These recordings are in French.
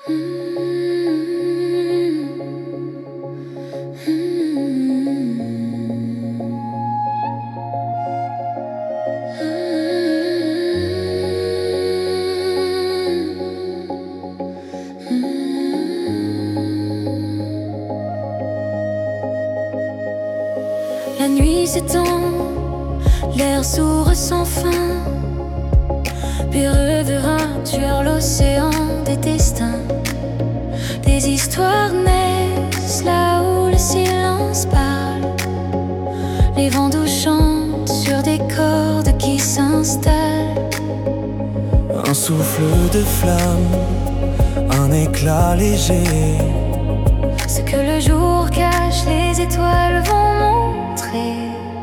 La nuit s'étend, l'air s'ouvre sans fin, puis reverra sur l'océan des destins. Des histoires naissent là où le silence parle. Les vents doux chantent sur des cordes qui s'installent. Un souffle de flamme, un éclat léger. Ce que le jour cache, les étoiles vont montrer.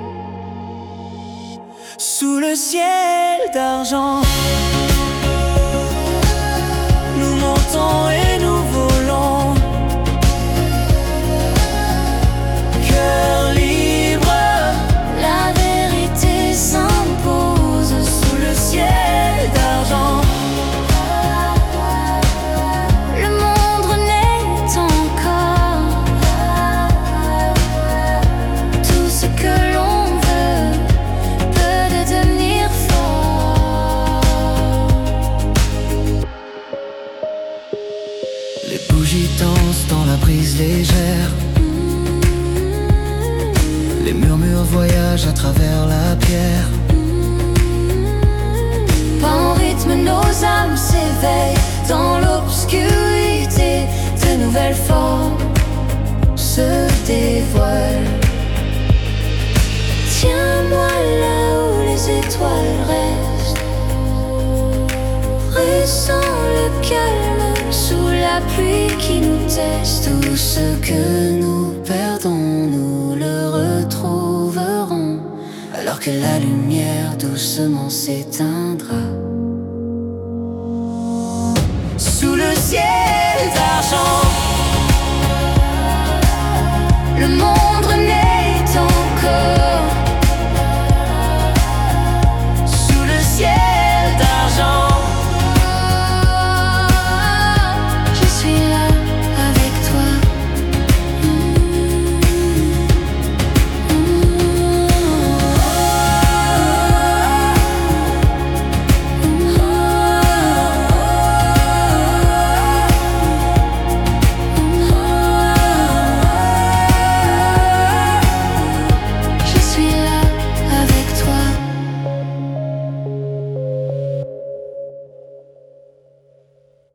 Sous le ciel d'argent, nous montons et nous volons. Cœur libre, la vérité s'impose. sous le ciel d'argent. Le monde renaît encore. Tout ce que l'on veut peut devenir fort. Les bougies dansent dans la brise légère. Les murmures voyagent à travers la pierre. Pas en rythme, nos âmes s'éveillent dans l'obscurité. De nouvelles formes se dévoilent. Tiens-moi là où les étoiles restent. Ressens le calme sous la pluie qui nous teste. Tout ce que nous perdons, nous le retrouverons. Alors que la lumière doucement s'éteindra.